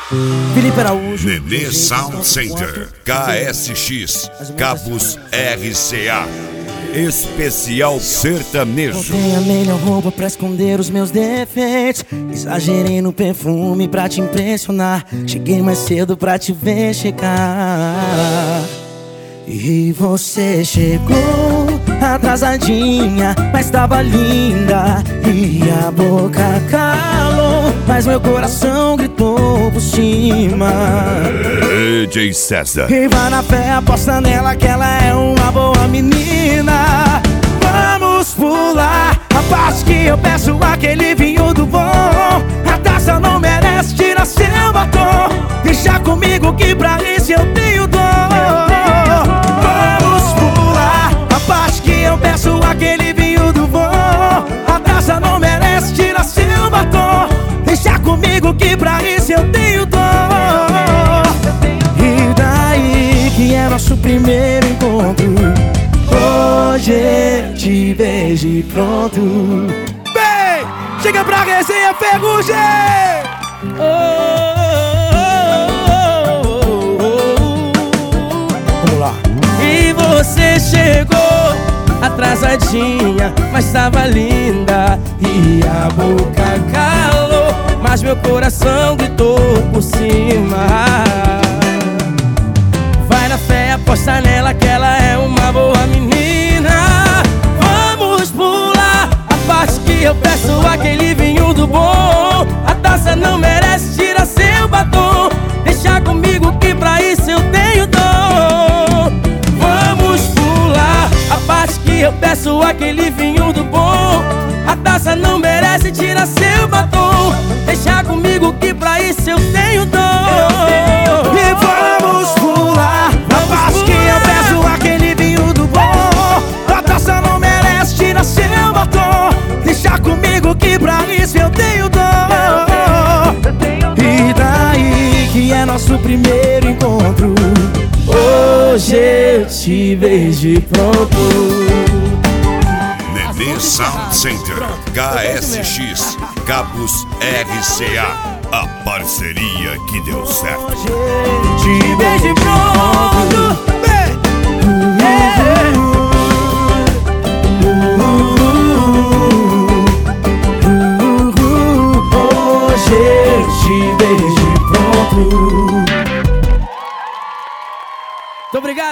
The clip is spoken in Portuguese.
Felipe Araújo, Nenê Sound Center, KSX, Cabos RCA, especial sertanejo. botei a melhor roupa pra esconder os meus defeitos. Exagerei no perfume pra te impressionar. Cheguei mais cedo pra te ver chegar. E você chegou atrasadinha, mas tava linda. E a boca calou, mas meu coração gritou por cima. DJ César. Quem vai na fé aposta nela que ela é uma boa menina. Vamos pular a parte que eu peço aquele vinho do bom. A taça não merece tirar seu batom. Deixa comigo que pra isso eu tenho dor. Vamos pular a parte que eu peço aquele vinho do bom. A taça não merece tirar seu batom. Deixa comigo que pra isso eu tenho dor. E daí que é nosso primeiro encontro. Hoje eu te vejo e pronto. Bem, chega pra resenha, Ferrugem! Vamos lá. E você chegou atrasadinha, mas tava linda. E a boca calou, mas meu coração gritou por cima. Vai na fé, aposta nela que ela é uma boa menina. Vamos pular a parte que eu peço aquele vinho do bom. A taça não merece tirar seu batom. Deixa comigo que pra isso eu tenho dom. Vamos pular a parte que eu peço aquele vinho do bom. A taça não merece tirar seu batom. Deixa comigo que pra isso eu tenho dom. E vamos pular a parte que eu peço aquele vinho do bom. A taça não merece tirar seu batom. Deixa comigo que pra isso eu tenho dom. E daí que é nosso primeiro encontro. Hoje eu te vejo e pronto. Nenê Sound Center, KSX, Cabos RCA, a parceria que deu certo. Te vejo e pronto.